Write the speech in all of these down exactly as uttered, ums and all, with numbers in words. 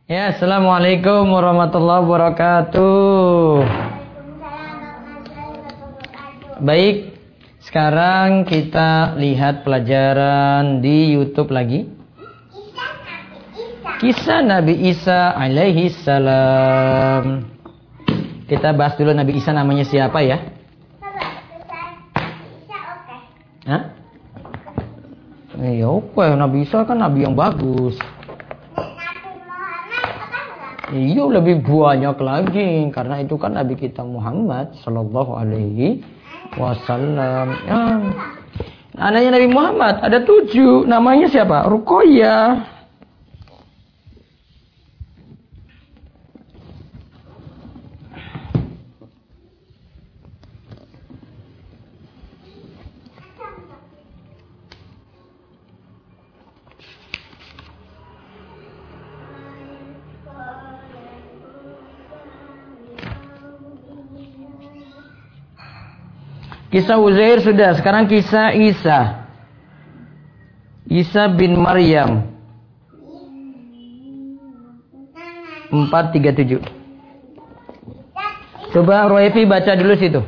Ya, assalamualaikum warahmatullahi wabarakatuh. Baik, sekarang kita lihat pelajaran di YouTube lagi. Kisah Nabi Isa alaihi salam. Kita bahas dulu Nabi Isa namanya siapa ya? Hah? Ya oke, Nabi Isa kan Nabi yang bagus. Iya, lebih banyak lagi karena itu kan Nabi kita Muhammad Sallallahu Alaihi Wasallam. Ya. Anaknya Nabi Muhammad ada tujuh. Namanya siapa? Ruqayyah. Kisah Uzair sudah, sekarang kisah Isa. Isa bin Maryam. empat tiga tujuh. Coba Roefi baca dulu situ.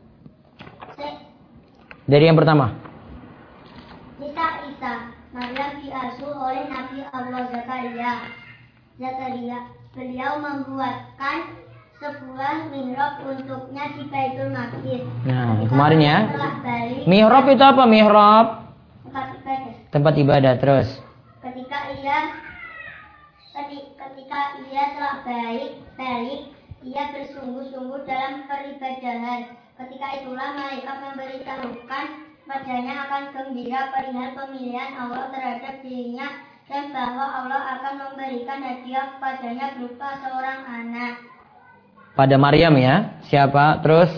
Dari yang pertama. Kisah Isa. Maryam diasuh oleh Nabi Allah Zakaria. Zakaria. Beliau membuatkan sebuah mihrab untuknya di Baitul Maqdis. Nah, kemarin ya. Mihrab itu apa? Mihrab tempat ibadah. Tempat ibadah. Terus. Ketika ia ketika ia telah baik balik, ia bersungguh-sungguh dalam peribadahan. Ketika itulah malaikat memberitahukan padanya akan gembira perihal pemilihan Allah terhadap dirinya dan bahwa Allah akan memberikan hadiah kepadanya berupa seorang anak. Pada Maryam ya. Siapa? Terus?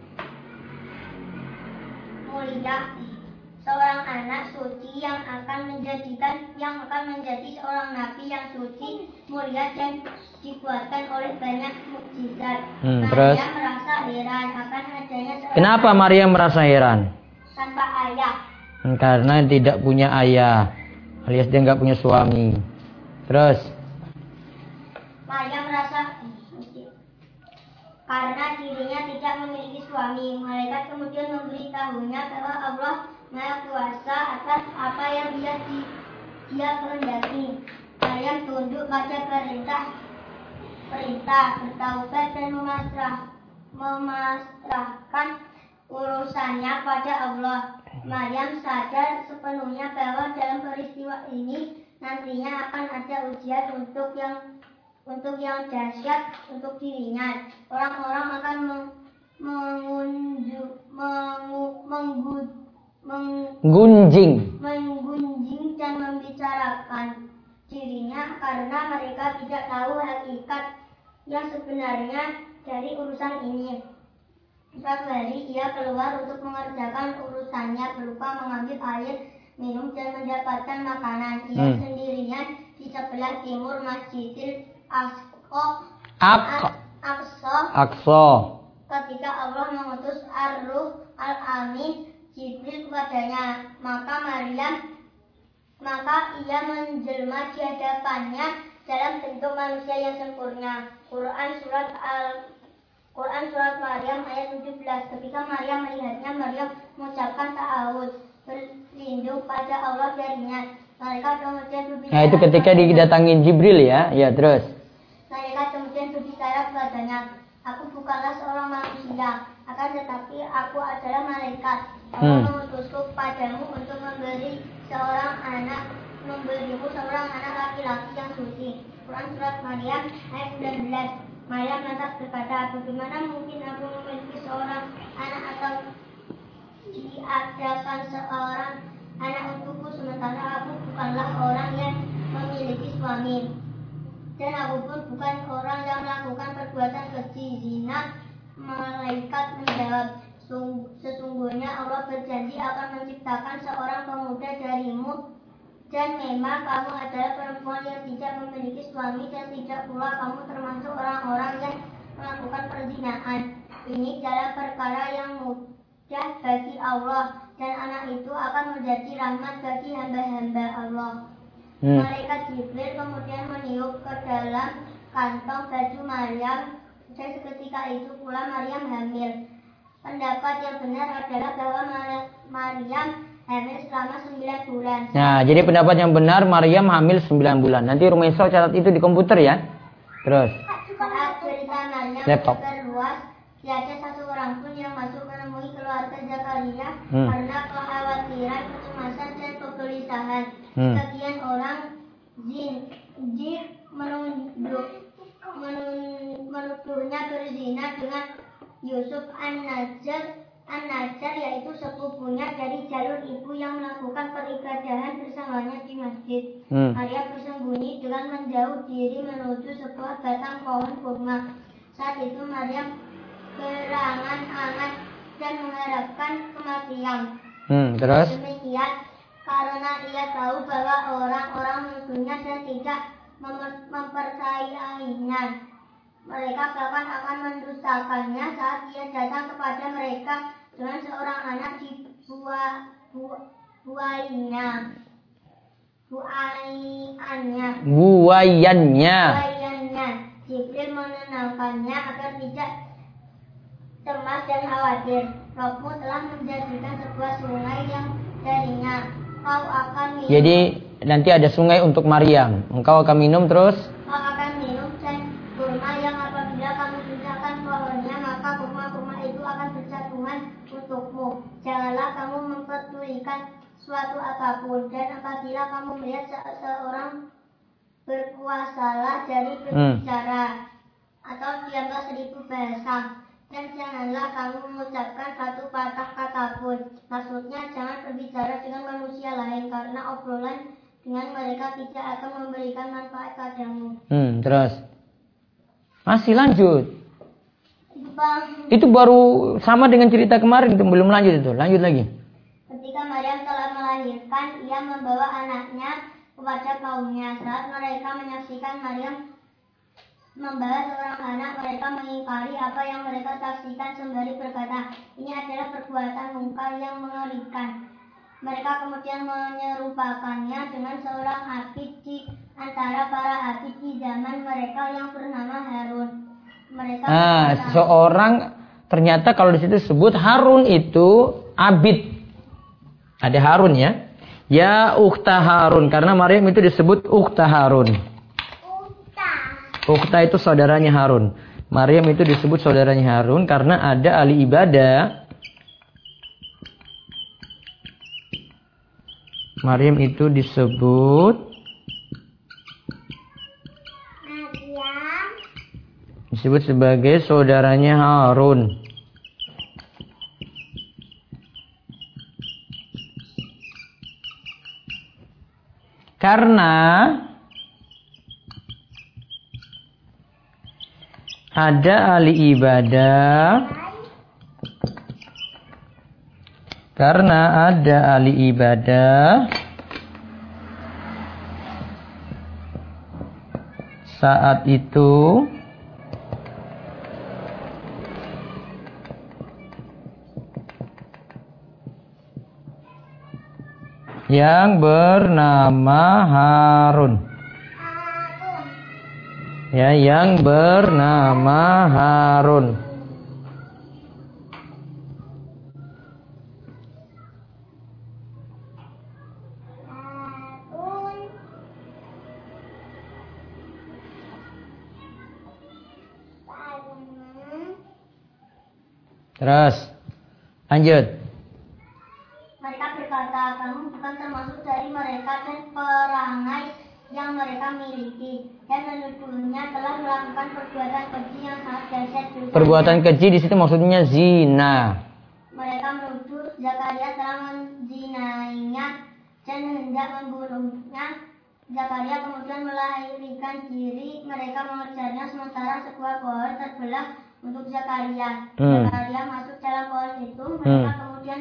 Mulia, seorang anak suci yang akan menjadikan yang akan menjadi seorang nabi yang suci, mulia dan dibuatkan oleh banyak mukjizat. Hmm, terus? Maryam merasa heran akan adanya seorang. Kenapa Maryam merasa heran? Tanpa ayah. Hmm, karena tidak punya ayah, alias dia nggak punya suami. Terus? Maryam merasa karena dirinya tidak memiliki suami. Malaikat kemudian memberitahunya bahwa Allah Maha Kuasa atas apa yang dia di, dia kehendaki. Maryam tunduk pada perintah perintah bertaubat dan memasrah memasrahkan urusannya pada Allah. Maryam sadar sepenuhnya bahwa dalam peristiwa ini nantinya akan ada ujian untuk yang untuk yang dahsyat untuk dirinya. Orang-orang akan mengunjuk, mengu, menggu, menggunjing, menggunjing dan membicarakan dirinya karena mereka tidak tahu hakikat yang sebenarnya dari urusan ini. Suatu hari ia keluar untuk mengerjakan urusannya berupa mengambil air minum dan mendapatkan makanan. Ia hmm. sendirian di sebelah timur Masjidil Aqsa. Aqsa. Aqsa. Ketika Allah mengutus Ar-Ruh Al-Amin Jibril kepadanya, maka Maryam maka ia menjelma di hadapannya dalam bentuk manusia yang sempurna. Quran surat Al Quran surat Maryam ayat tujuh belas. Ketika Maryam melihatnya, Maryam mengucapkan ta'awudz, berlindung pada Allah darinya. Malaikat kemudian berbicara. Nah, itu ketika didatangi Jibril ya. Ya, terus. Malaikat kemudian berbicara kepadanya, aku bukanlah seorang manusia, akan tetapi aku adalah malaikat. Allah hmm. mengutusku padamu untuk memberi seorang anak, memberimu seorang anak laki-laki yang suci. Quran surat Maryam ayat sembilan belas. Maryam lantas berkata, bagaimana mungkin aku memiliki seorang anak atau diadakan seorang anak untukku sementara aku bukanlah orang yang memiliki suami. Dan aku pun bukan orang yang melakukan perbuatan keji zina. Malaikat menjawab, sesungguhnya Allah berjanji akan menciptakan seorang pemuda darimu, dan memang kamu adalah perempuan yang tidak memiliki suami, dan tidak pula kamu termasuk orang-orang yang melakukan perzinahan. Ini dalam perkara yang mudah bagi Allah, dan anak itu akan menjadi rahmat bagi hamba-hamba Allah. Hmm. Malaikat Jibril kemudian meniup ke dalam kantong baju Maryam dan seketika itu pula Maryam hamil. Pendapat yang benar adalah bahwa Maryam hamil selama sembilan bulan. Nah, jadi pendapat yang benar Maryam hamil sembilan bulan. Nanti Rumeso catat itu di komputer ya. Terus. Saat berita Maryam Laptop. terluas, tiada satu orang pun yang masuk menemui keluarga Zakaria Hmm. karena kekhawatiran, kecemasan dan kegelisahan. Hmm. Sebagian orang jin, jin menunduk, menun- menuduhnya berzina dengan Yusuf An-Najjar, An-Najjar yaitu sepupunya dari jalur ibu yang melakukan peribadahan bersamanya di masjid. Hmm. Maria bersembunyi dengan menjauh diri menuju sebuah batang pohon kurma. Saat itu Maria berangan-angan dan mengharapkan kematian. Hmm, terus? Demikian karena ia tahu bahwa orang-orang menuduhnya dan tidak mem- mempercayainya. Mereka bahkan akan mendustakannya saat ia datang kepada mereka dengan seorang anak di buah bu- buainya, buaiannya, Buayannya. buaiannya. Jibril menenangkannya agar tidak cemas dan khawatir. Rohmu telah menjadikan sebuah sungai yang darinya kau akan minum. Jadi nanti ada sungai untuk Maryam. Engkau akan minum terus? Kau akan minum dan kurma yang apabila kamu pindahkan pohonnya maka kurma-kurma itu akan berjatuhan untukmu. Janganlah kamu memperdulikan suatu apapun, dan apabila kamu melihat seseorang berpuasalah dari berbicara hmm. atau diamlah seribu bahasa, dan janganlah kamu mengucapkan satu patah kata pun. Maksudnya jangan berbicara dengan manusia lain karena obrolan dengan mereka tidak akan memberikan manfaat padamu. Hmm, terus masih lanjut. Bang. Itu baru sama dengan cerita kemarin, itu belum lanjut itu. Lanjut lagi. Ketika Maryam telah melahirkan, ia membawa anaknya kepada kaumnya. Saat mereka menyaksikan Maryam membawa seorang anak, mereka mengingkari apa yang mereka saksikan sembari berkata, ini adalah perbuatan mungkar yang mengerikan. Mereka kemudian menyerupakannya dengan seorang abid di antara para abid di zaman mereka yang bernama Harun. Mereka ah, seorang ternyata kalau di situ disebut Harun itu abid. Ada Harun ya. Ya ukhta Harun, karena Maryam itu disebut ukhta Harun. Ukhta itu saudaranya Harun. Maryam itu disebut saudaranya Harun karena ada ahli ibadah. Maryam itu disebut disebut sebagai saudaranya Harun. Karena ada ahli ibadah, karena ada ahli ibadah saat itu yang bernama Harun. Ya, yang bernama Harun. Terus, lanjut. Mereka berkata, kamu bukan termasuk dari mereka dan perangai yang mereka miliki, dan menuduhnya telah melakukan perbuatan keji yang sangat dahsyat. Perbuatan keji di situ maksudnya zina. Mereka menuduh Zakaria telah menzinainya dan hendak membunuhnya. Zakaria kemudian melarikan diri. Mereka mengejarnya sementara sebuah pohon terbelah untuk Zakaria. Hmm. Zakaria masuk dalam pohon itu. Mereka hmm. kemudian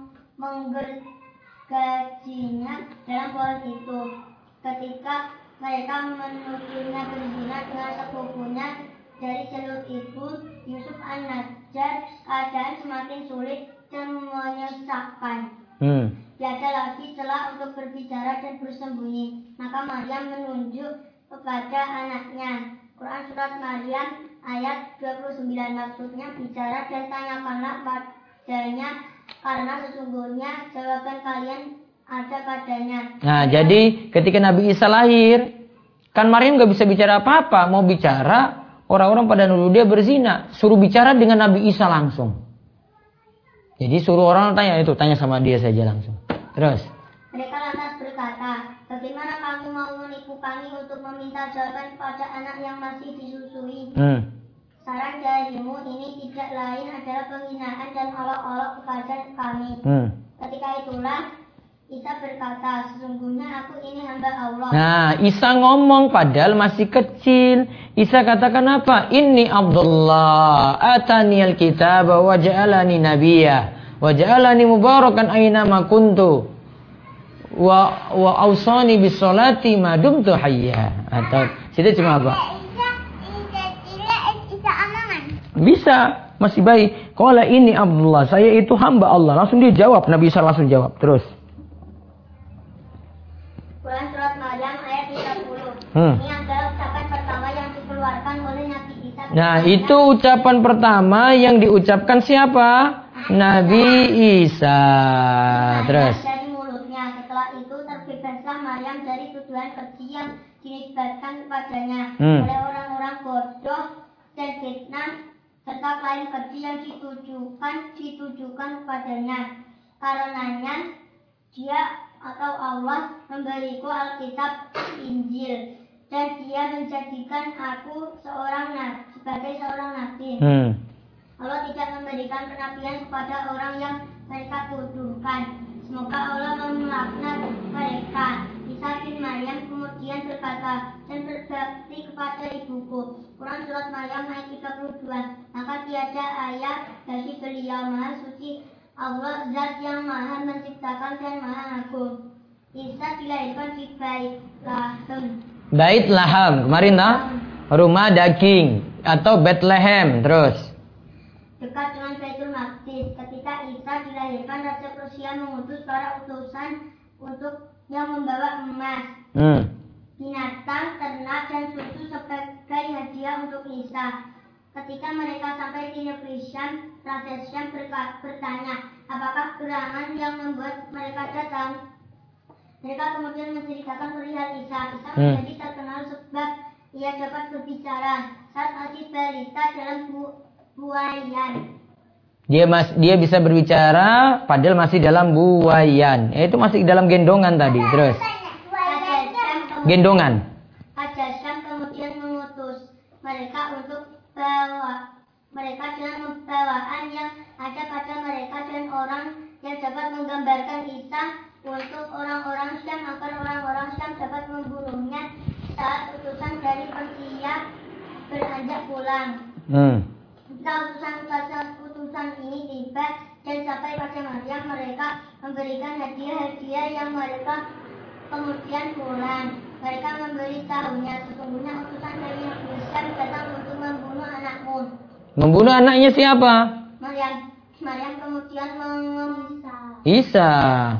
menggergajinya dalam pohon itu. Ketika mereka menuduhnya berzina dengan sepupunya dari jalur ibu, Yusuf An-Najjar, keadaan semakin sulit dan menyesakkan. Hmm. tiada lagi celah untuk berbicara dan bersembunyi. Maka Maryam menunjuk kepada anaknya. Quran surat Maryam ayat dua puluh sembilan, maksudnya bicara dan tanyakanlah padanya, karena sesungguhnya jawaban kalian ada padanya. Nah, jadi ketika Nabi Isa lahir, kan Maryam gak bisa bicara apa-apa. Mau bicara, orang-orang pada nuduh dia berzina. Suruh bicara dengan Nabi Isa langsung. Jadi suruh orang tanya itu, tanya sama dia saja langsung. Terus. Mereka lantas berkata, bagaimana kamu mau menipu kami untuk meminta jawaban kepada anak yang masih disusui? Hmm. Saran darimu ini tidak lain adalah penghinaan dan olok-olok kepada kami. Hmm. Ketika itulah Isa berkata, sesungguhnya aku ini hamba Allah. Nah, Isa ngomong padahal masih kecil. Isa katakan apa? Inni Abdullah, ataniyal kitaba wa ja'alani nabiyya wa ja'alani mubarakan aina ma kuntu wa wa ausani bis salati ma dumtu hayya. Atau situ cuma apa? Bisa, masih baik. Qala inni Abdullah, saya itu hamba Allah. Langsung dia jawab, Nabi Isa langsung jawab. Terus. Quran surat Maryam ayat tiga puluh. Hmm. Ini adalah ucapan pertama yang dikeluarkan oleh Nabi Isa. Nah, itu ucapan pertama yang diucapkan siapa? Nabi Isa. Terus. Dari mulutnya. Setelah itu terbebaslah Maryam dari tuduhan keji yang dinisbatkan kepadanya hmm. oleh orang-orang bodoh dan fitnah serta klaim keji yang ditujukan ditujukan kepadanya. Karenanya dia atau Allah memberiku Alkitab Injil dan dia menjadikan aku seorang nabi, sebagai seorang nabi. Hmm. Allah tidak memberikan kenabian kepada orang yang mereka tuduhkan. Semoga Allah melaknat mereka. Isa bin Maryam kemudian berkata, dan berbakti kepada ibuku. Quran surat Maryam ayat tiga puluh dua. Maka tiada ayat bagi beliau, Maha Suci Allah, zat yang maha menciptakan dan maha agung. Isa dilahirkan di Bait Lahem. Bait Lahem, kemarin nah? Rumah daging atau Bethlehem, terus. Dekat dengan Baitul Maqdis. Ketika Isa dilahirkan, Raja Persia mengutus para utusan untuk yang membawa emas, hmm. binatang, ternak, dan susu sebagai hadiah untuk Isa. Ketika mereka sampai di negeri Syam, Raja Syam bertanya, apakah gerangan yang membuat mereka datang? Mereka kemudian menceritakan perihal Isa. Isa hmm. menjadi terkenal sebab ia dapat berbicara saat masih balita dalam bu buayan. Dia mas dia bisa berbicara padahal masih dalam buayan. Eh, itu masih dalam gendongan tadi. Terus. Raja Syam gendongan. Raja Syam kemudian mengutus mereka untuk bawa mereka dengan pembawaan yang ada pada mereka dan orang yang dapat menggambarkan Isa untuk orang-orang Syam agar orang-orang Syam dapat membunuhnya saat utusan dari Persia beranjak pulang. Hmm. Saat utusan-utusan ini tiba dan sampai pada Maryam, mereka memberikan hadiah-hadiah yang mereka kemudian pulang. Mereka memberitahunya, sesungguhnya utusan dari Nabi Isa datang untuk membunuh anakmu. Membunuh anaknya siapa? Maryam. Maryam kemudian mengemsa. Isa.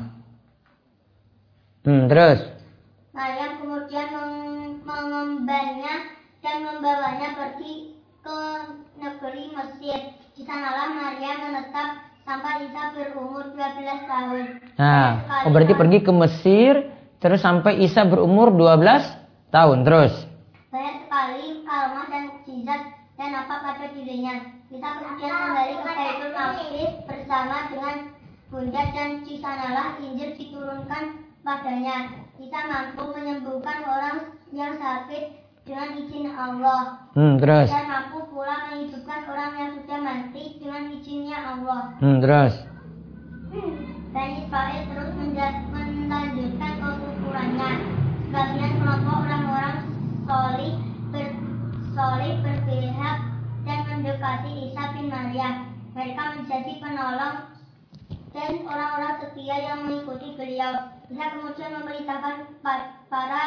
Hmm, terus. Maryam kemudian meng mengembannya dan membawanya pergi ke negeri Mesir. Di sanalah Maryam menetap sampai Isa berumur dua belas tahun. Nah, oh berarti pergi ke Mesir. Terus sampai Isa berumur dua belas tahun. Terus. Banyak sekali kalmah dan mukjizat dan apa pada dirinya. Isa kemudian kembali ke Baitul Maqdis bersama dengan bunda dan di sanalah Injil diturunkan padanya. Isa mampu menyembuhkan orang yang sakit dengan izin Allah. Hmm, terus. Dan mampu pula menghidupkan orang yang sudah mati dengan izinnya Allah. Hmm, terus. Bani Israel terus melanjutkan pengukurannya. Sebagian kelompok orang-orang solih ber, solih berpihak dan mendekati Isa bin Maryam. Mereka menjadi penolong dan orang-orang setia yang mengikuti beliau. Isa kemudian memerintahkan para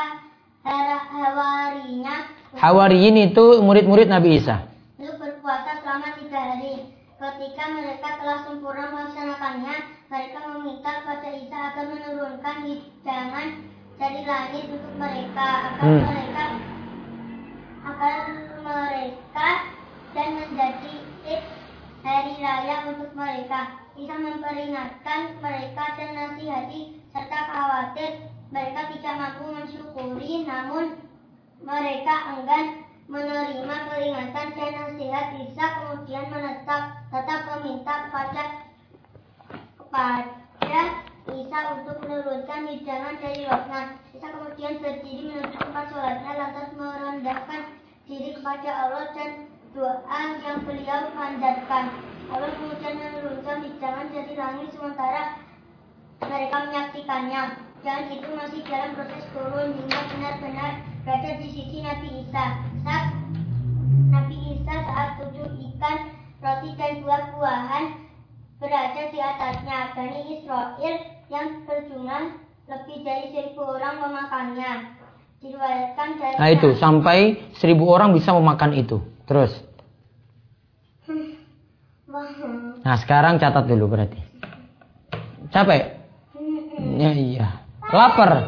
hawarinya. Hawariyin itu murid-murid Nabi Isa. Untuk berpuasa selama tiga hari. Ketika mereka telah sempurna melaksanakannya, mereka meminta kepada Isa agar menurunkan hidangan dari langit untuk mereka, agar hmm. mereka agar mereka dan menjadi id hari raya untuk mereka. Isa memperingatkan mereka dan nasihati serta khawatir mereka tidak mampu mensyukuri, namun mereka enggan menerima peringatan dan nasihat Isa, kemudian menetap tetap meminta kepada kepada Isa untuk menurunkan hidangan dari Rahman. Isa kemudian berdiri menuju tempat sholatnya, lantas merendahkan diri kepada Allah dan doa yang beliau panjatkan. Allah kemudian menurunkan hidangan dari langit sementara mereka menyaksikannya. Dan itu masih dalam proses turun hingga benar-benar berada di sisi Nabi Isa. Saat Nabi Isa saat tujuh ikan, roti dan buah-buahan berada di atasnya. Bani Israel yang berjumlah lebih dari seribu orang memakannya. Diriwayatkan dari nah itu sampai seribu orang bisa memakan itu. Terus. Nah sekarang catat dulu berarti. Capek? Ya iya. Lapar.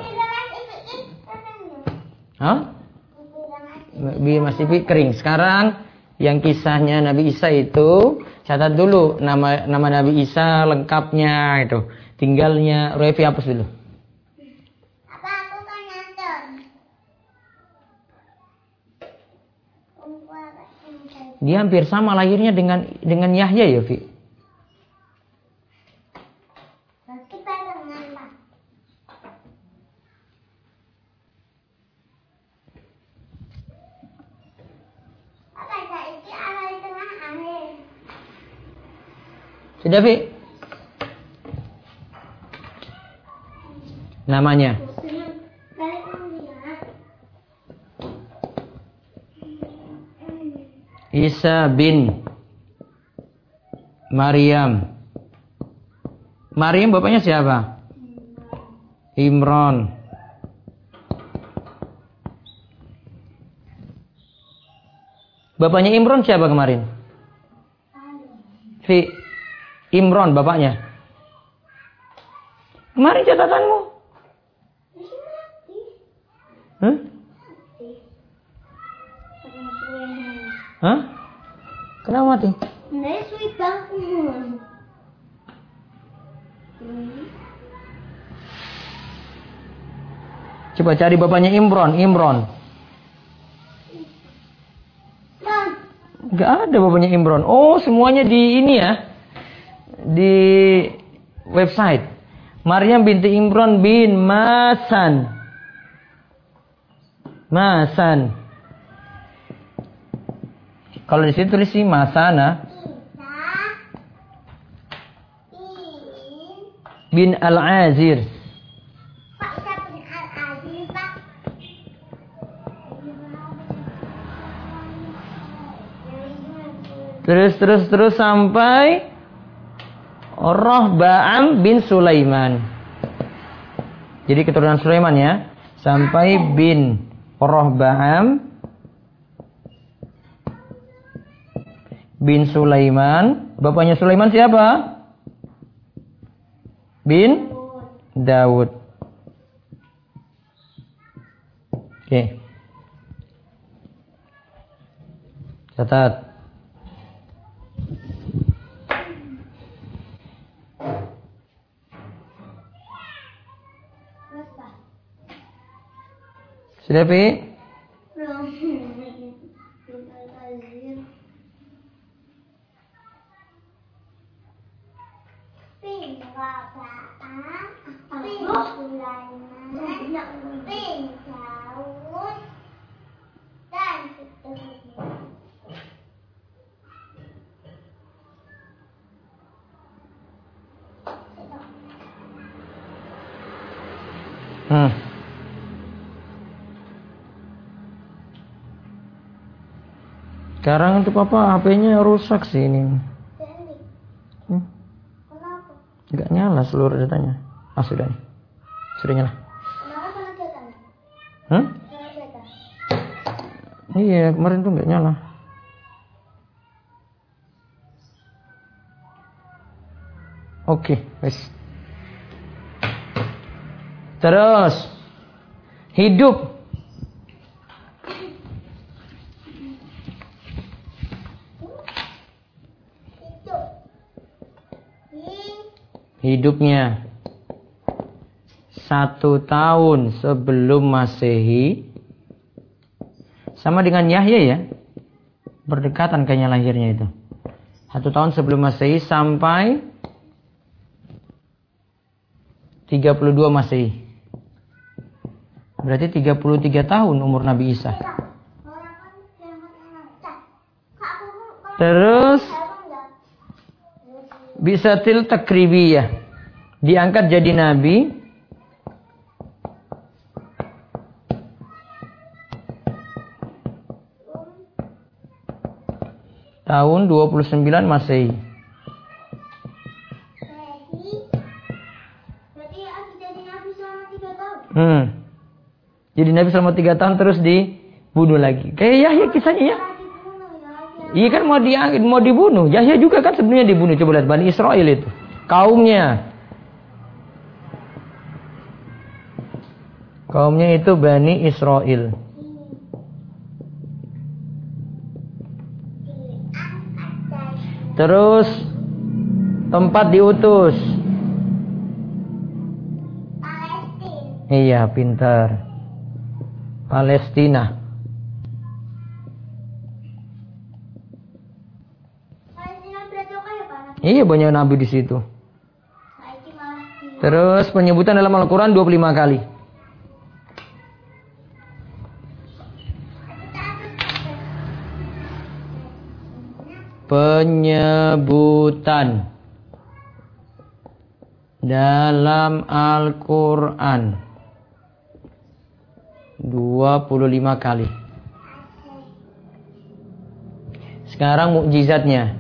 Hah? Masih kering. Sekarang yang kisahnya Nabi Isa itu catat dulu nama nama Nabi Isa lengkapnya itu. Tinggalnya Revi hapus dulu. Apa aku kan nonton? Dia hampir sama lahirnya dengan dengan Yahya ya, Vi. Sudah, Vi? Namanya? Isa bin Maryam. Maryam bapaknya siapa? Imran. Bapaknya Imran siapa kemarin? Vi. Imran bapaknya. Kemarin catatanmu. Hah? Hah? Kenapa mati? Coba cari bapaknya Imran, Imran. Gak ada bapaknya Imran. Oh, semuanya di ini ya. Di website Maryam binti Imran bin Masan. Masan. Kalau di sini tulis sih Masana bin Al-Azir. Terus terus terus sampai Rohba'am bin Sulaiman. Jadi keturunan Sulaiman ya. Sampai bin Rohba'am bin Sulaiman. Bapaknya Sulaiman siapa? Bin Daud. Oke. Catat. Sudah, Pi? Belum. Bin Rabaan, bin Sulaiman, bin Daud, dan seterusnya. Hmm. Sekarang itu papa H P-nya rusak sih ini. Hmm? Kenapa? Enggak nyala seluruh datanya. Ah sudah nih. Sudah nyala. Kenapa datanya? Hah? Iya kemarin tuh enggak nyala. Oke, wes. Terus hidup. Hidupnya satu tahun sebelum Masehi, sama dengan Yahya ya, berdekatan kayaknya lahirnya itu. Satu tahun sebelum Masehi sampai tiga puluh dua Masehi. Berarti tiga puluh tiga tahun umur Nabi Isa. Terus bisatil takribiyah, diangkat jadi nabi tahun dua puluh sembilan Masehi. Berarti aku jadi nabi selama tiga tahun. Hmm. Jadi nabi selama tiga tahun terus dibunuh lagi. Kayak Yahya kisahnya ya. Iya kan mau di mau dibunuh. Yahya juga kan sebenarnya dibunuh. Coba lihat Bani Israel itu, kaumnya. Kaumnya itu Bani Israel. Terus tempat diutus. Palestina. Iya, pintar. Palestina. Palestina berarti apa ya, Pak? Iya, banyak nabi di situ. Saiki malah di- Terus penyebutan dalam Al-Quran dua puluh lima kali. Penyebutan dalam Al-Quran dua puluh lima kali. Sekarang mukjizatnya.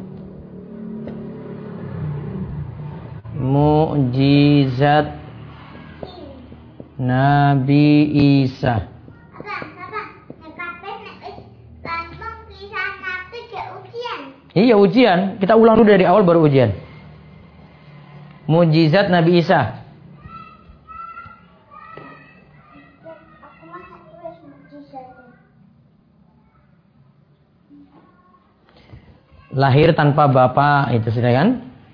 Mukjizat Nabi Isa. Iya, ujian. Kita ulang dulu dari awal baru ujian. Mukjizat Nabi Isa. Lahir tanpa bapak, itu sudah kan?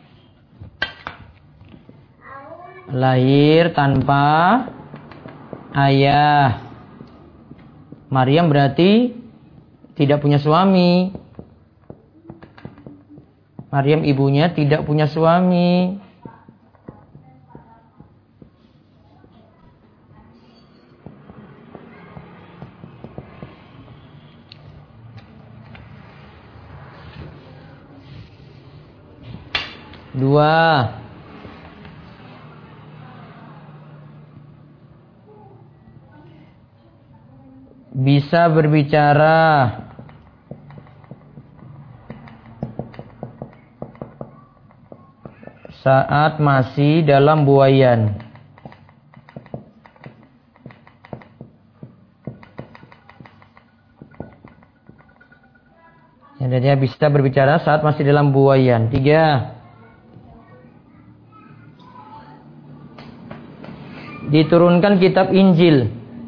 Lahir tanpa ayah. Maryam berarti tidak punya suami. Maryam ibunya tidak punya suami. Dua. Bisa berbicara. Saat masih dalam buayan. Jadi dia bisa berbicara saat masih dalam buayan. Tiga. Diturunkan kitab Injil.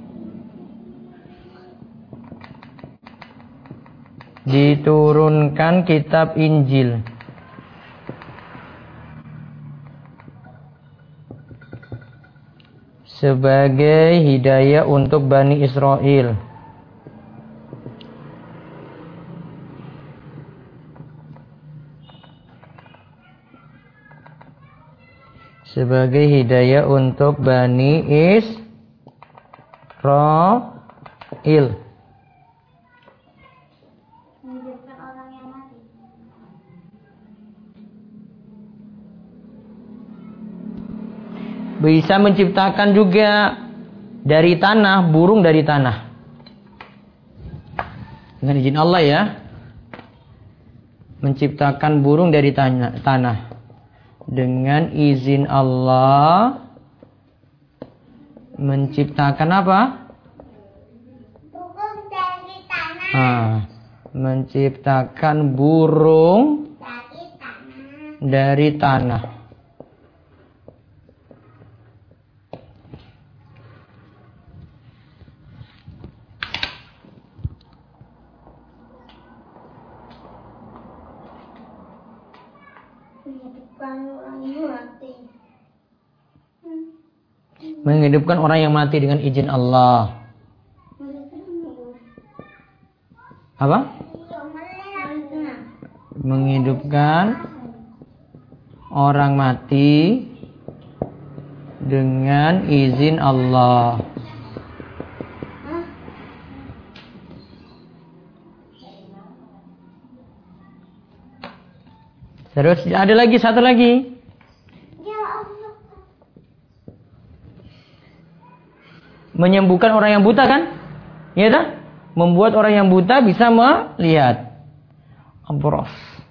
Diturunkan kitab Injil. Sebagai hidayah untuk Bani Israel. Sebagai hidayah untuk Bani Israel. menghidupkan orang yang mati. Bisa menciptakan juga dari tanah, burung dari tanah. Dengan izin Allah ya. Menciptakan burung dari tanah. tanah. Dengan izin Allah. Menciptakan apa? Burung dari tanah. Ah, menciptakan burung Dari tanah. dari tanah. Menghidupkan orang yang mati. Menghidupkan orang yang mati dengan izin Allah. Apa? Menghidupkan orang mati dengan izin Allah. Terus ada lagi satu lagi. Menyembuhkan orang yang buta kan? Iya tak? Membuat orang yang buta bisa melihat. Abros.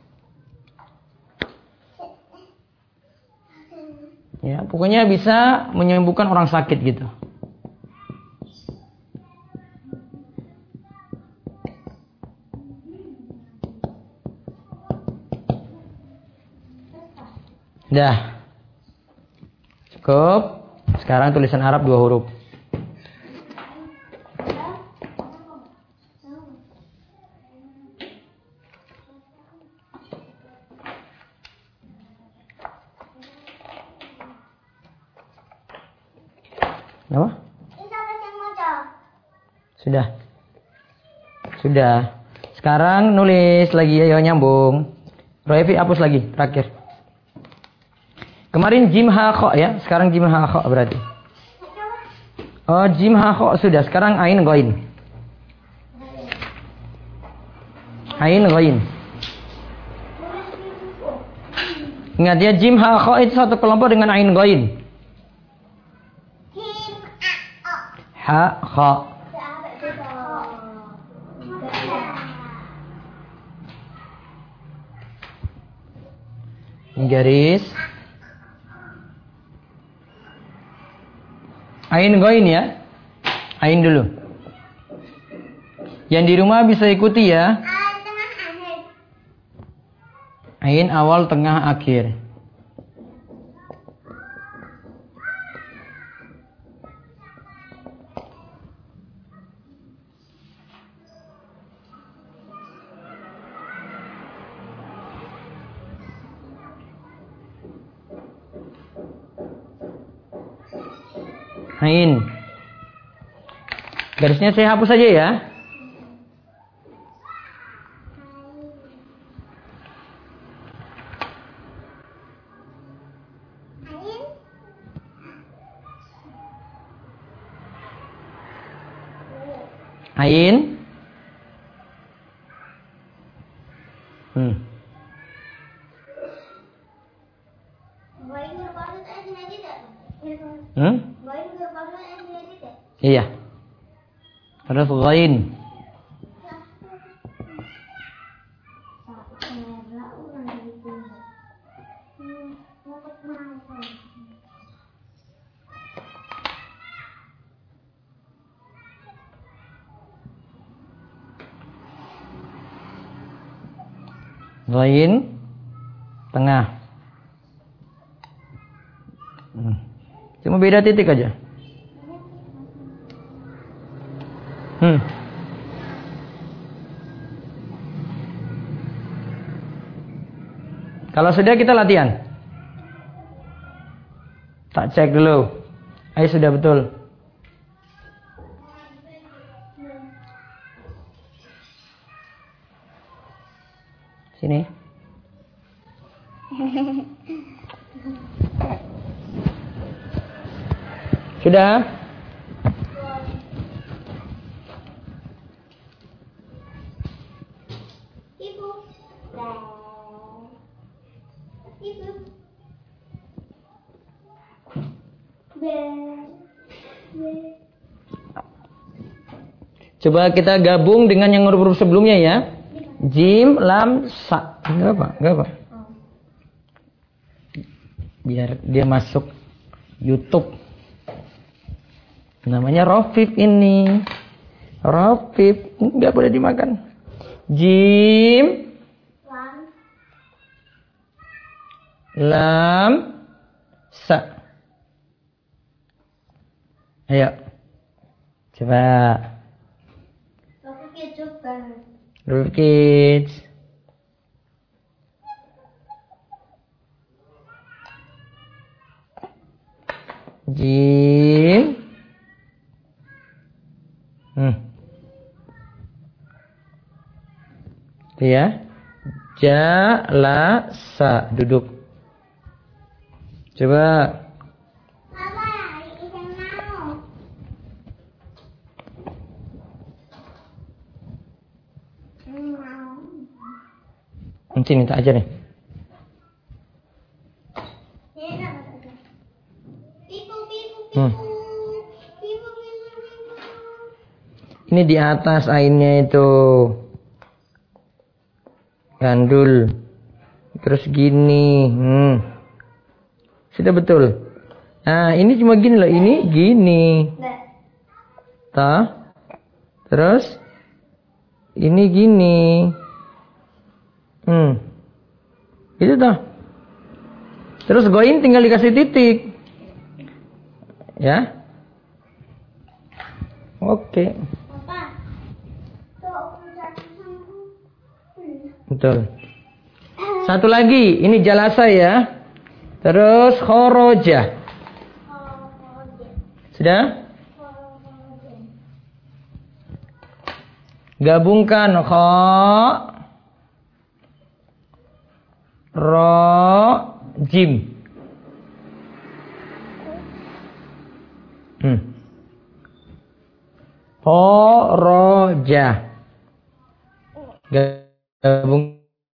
Ya, pokoknya bisa menyembuhkan orang sakit gitu. Dah. Cukup. Sekarang tulisan Arab dua huruf. Apa? Sudah. Sudah. Sekarang nulis lagi, ayo nyambung. Roevi hapus lagi, terakhir. Kemarin jim ha kho ya, sekarang jim ha kho berarti. Oh, jim ha kho sudah, sekarang ain ghain. Ain ghain. Ingat ya, jim ha kho itu satu kelompok dengan ain ghain. Ha kho. Garis. Ain ghain ya. Ain dulu. Yang di rumah bisa ikuti ya. Ain awal, tengah, akhir. Ain. Garisnya saya hapus saja ya. Ain. Hmm. Hmm? Iya. Terus ghain. Ghain tengah. Hmm. Cuma beda titik aja. Hmm. Kalau sudah kita latihan. Tak cek dulu. Ayo sudah betul. Sini. Sudah? Ibu. Ibu. Coba kita gabung dengan yang huruf-huruf sebelumnya ya. Jim, lam, sa. Enggak apa, enggak apa. Biar dia masuk YouTube. Namanya Rofif ini. Rofif, enggak boleh dimakan. Jim, Lam. lam, sa. Ayo. Coba. Oke, coba. Rufif Kids. Jim. Hmm. Itu ya. Jalasa, duduk. Coba. Nanti minta aja nih. Hmm. Ini di atas ainnya itu. Gandul. Terus gini. Hmm. Sudah betul. Nah, ini cuma gini loh. Ini gini. Ta. Terus. Ini gini. Hmm. Itu toh. Terus goin tinggal dikasih titik. Ya. Oke. Betul. Satu lagi, ini jalasa ya. Terus khoroja. Sudah? Gabungkan kho, ro, jim. Hmm. Khoroja. Gabung.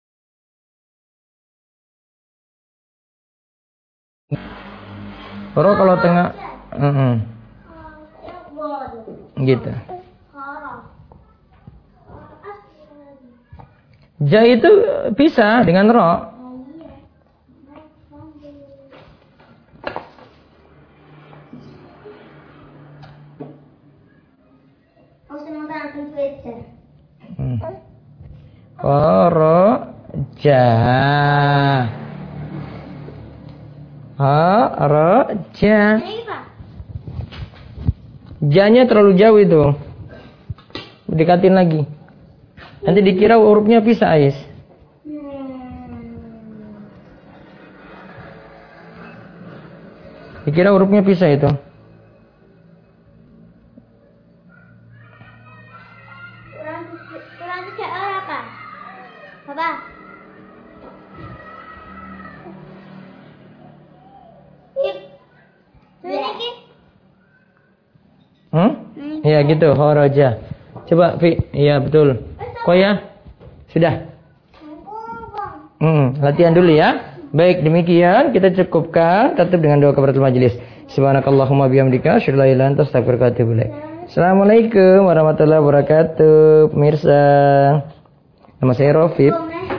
Ro kalau tengah, uh -uh. gitu. Ja itu bisa dengan ro. Hmm. Khoroja. Khoroja. Janya terlalu jauh itu. Dekatin lagi. Nanti dikira hurufnya pisah, Ais. Dikira hurufnya pisah itu. Kurang tiga orang apa? Apa? Hmm? Iya gitu, khoroja. Coba, Vi. Iya betul. Kok ya? Sudah. Hmm, latihan dulu ya. Baik, demikian kita cukupkan. Tutup dengan doa kafaratul majelis. Subhanakallahumma bihamdika asyhadu an la ilaha illa anta astaghfiruka wa atubu ilaik. Assalamualaikum warahmatullahi wabarakatuh. Pemirsa. Nama saya Rofib.